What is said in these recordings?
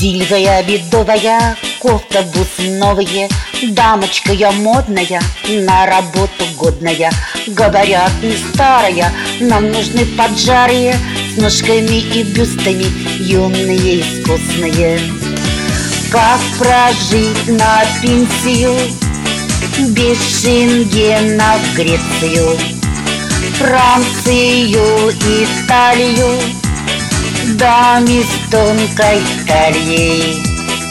Диловая, бедовая, кофта, бусы новые. Дамочка я модная, на работу годная. Говорят, не старая, нам нужны поджарые, с ножками и бюстами, юные, искусные. Как прожить на пенсию без Шенгена в Грецию, Францию, Италию, даме с тонкой талией?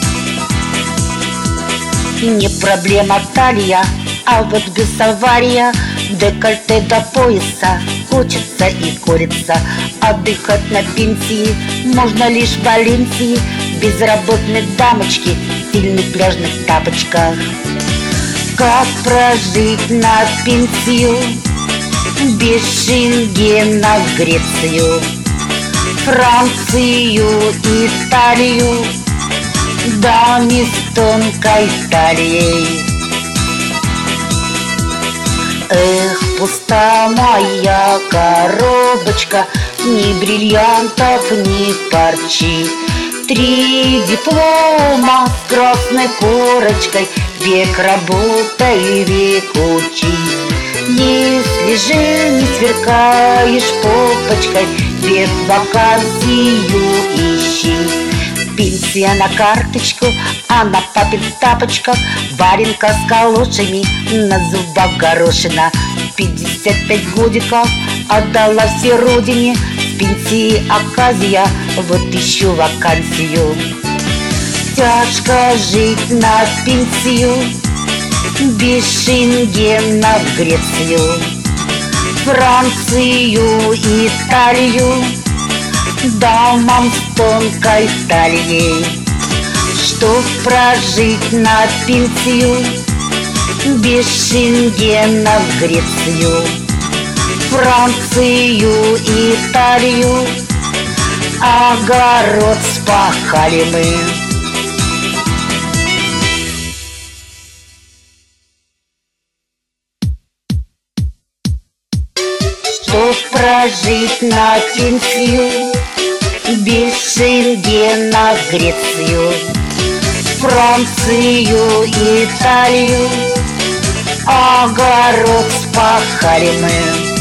Не проблема талия, а вот без авария. Декольте до пояса, хочется и колется. Отдыхать на пенсии можно лишь в Валенсии. Безработной дамочки в стильных пляжных тапочках. Как прожить на пенсию без Шенгена в Грецию, Францию, Италию, даме с тонкой талией? Эх, пуста моя коробочка, ни бриллиантов, ни парчи. 3 диплома с красной корочкой, век работай, век учись. Если же не сверкаешь попочкой, век вакансию ищи. Пенсия на карточку, а на папин тапочках варенка с калошами, на зубах горошина. 55 годиков отдала всей родине, с пенсии оказия, вот ищу вакансию. Тяжко жить на пенсию без Шенгена в Грецию, Францию, Италию, дамам с тонкой талией. Чтоб прожить на пенсию без Шенгена в Грецию, Францию, Италию, огород спахали мы. Чтоб прожить на пенсию без Шенгена в Грецию, Францию, Италию, огород спахали мы.